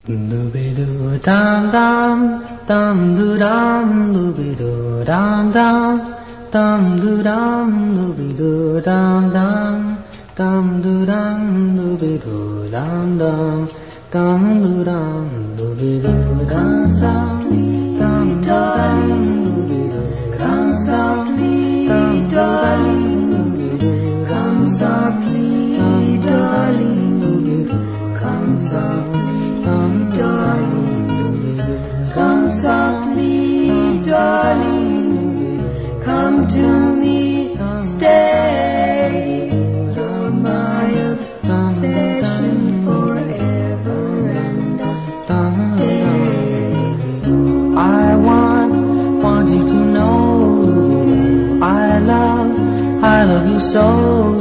Dooby-doo dum dum, dum doo dum, dooby-doo dum dum, dum doo dum, dooby-doo dum dum, dum doo dum, dooby-doo dum dum, dum doo dum, dooby-doo dum dum, dum doo dum, dooby-doo dum dum, dum doo dum, dooby-doo dum softly, darling, dooby-doo, come softly. Darling, come softly, darling, come to me, stay. You're my obsession forever and a day. I want you to know I love you so.